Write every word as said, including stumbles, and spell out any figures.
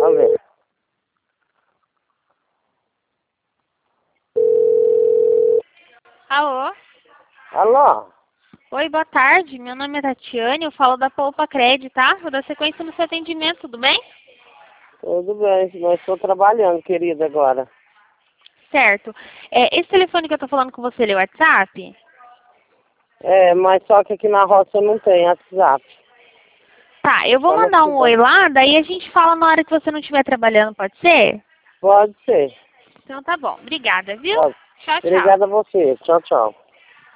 ver. Alô? Alô? Oi, boa tarde. Meu nome é Tatiane, eu falo da Poupa Cred, tá? Vou dar sequência no seu atendimento, tudo bem? Tudo bem, mas estou trabalhando, querida, agora. Certo. É, esse telefone que eu tô falando com você, ele é o WhatsApp? É, mas só que aqui na roça não tem WhatsApp. Tá, eu vou Só na mandar um oi cidade. lá, daí a gente fala na hora que você não estiver trabalhando, pode ser? Pode ser. Então tá bom. Obrigada, viu? Pode. Tchau, tchau. Obrigada a você. Tchau, tchau.